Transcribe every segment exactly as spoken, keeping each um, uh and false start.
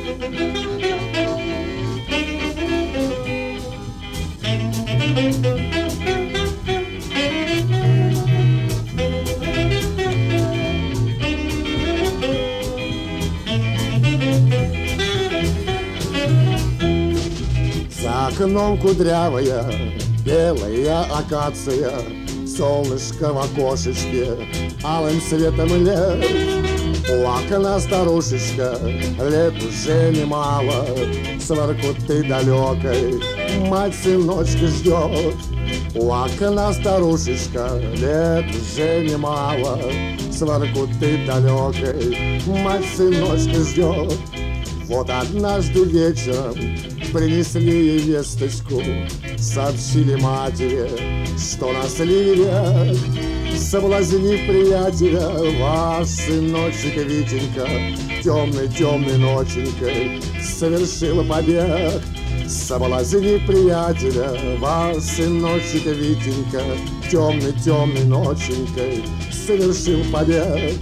За окном кудрявая белая акация, солнышко в окошечке алым светом лет. У окна старушечка, лет уже немало, с воркуты далекой мать сыночка ждет. У окна старушечка, лет уже немало, с воркуты далекой мать сыночка ждет. Вот однажды вечером принесли ей весточку, сообщили матери, что на сливе, соблазнив приятеля, ваш сыночек Витенька темной-темной ноченькой совершил побег. Соблазнив приятеля, ваш сыночек Витенька темной-темной ноченькой совершил побег.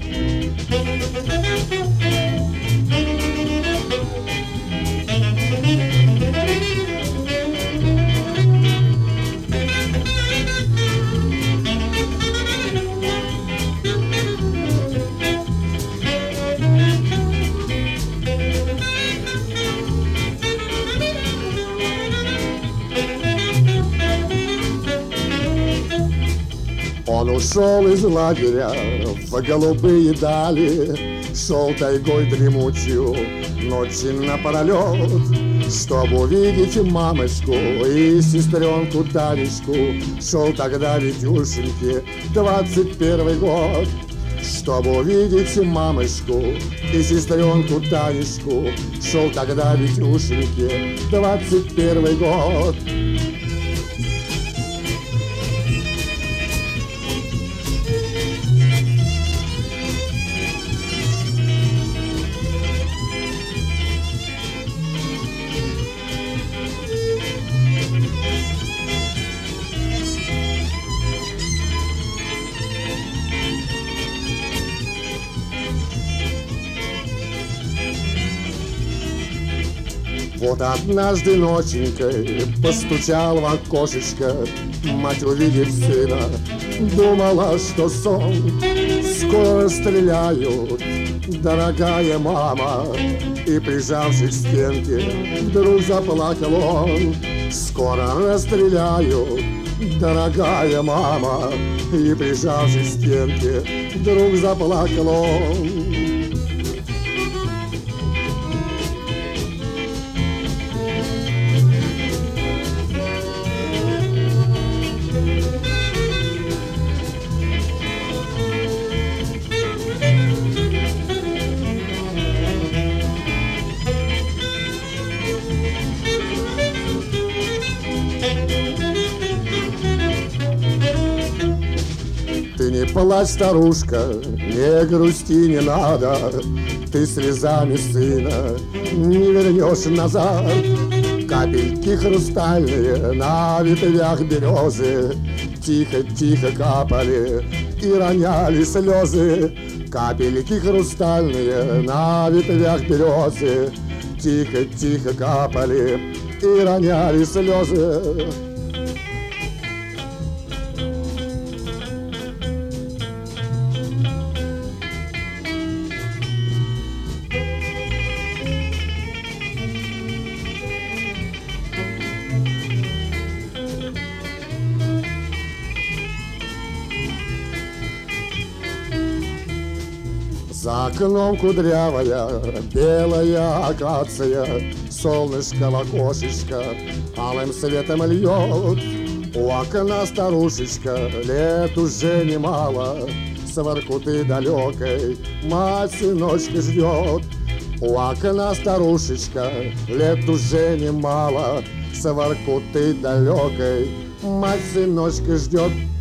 Он ушел из лагеря в голубые дали, шел тайгой дремучую ночи напролет, чтобы увидеть мамочку и сестренку Танечку. Шел тогда Витюшеньке двадцать первый год, чтобы увидеть мамочку и сестренку Танечку. Шел тогда Витюшеньке двадцать первый год. Вот однажды ноченькой постучал в окошечко, мать, увидев сына, думала, что сон. Скоро расстреляют, дорогая мама, и, прижавшись к стенке, вдруг заплакал он. Скоро расстреляют, дорогая мама, и, прижавшись к стенке, вдруг заплакал он. Ты не плачь, старушка, не грусти не надо, ты слезами сына не вернешь назад. Капельки хрустальные на ветвях березы тихо-тихо капали и роняли слезы. Капельки хрустальные на ветвях березы тихо-тихо капали и роняли слезы. За окном кудрявая белая акация, солнышко в окошечко алым светом льет. У окна старушечка, лет уже немало, с воркуты далекой мать сыночка ждет. У окна старушечка, лет уже немало, с воркуты далекой мать сыночка ждет.